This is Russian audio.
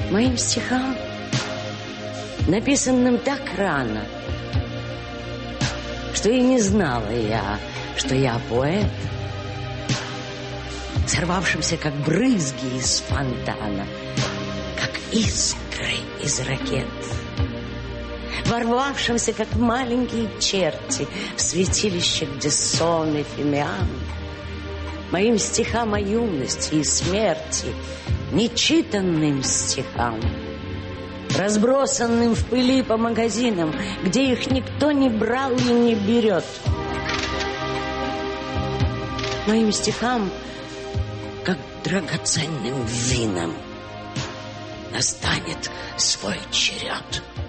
Моим стихам, написанным так рано, что и не знала я, что я поэт, сорвавшимся, как брызги из фонтана, как искры из ракет, ворвавшимся, как маленькие черти в святилище, где сон эфемиан. Моим стихам о юности и смерти, нечитанным стихам, разбросанным в пыли по магазинам, где их никто не брал и не берет. Моим стихам, как драгоценным винам, настанет свой черед.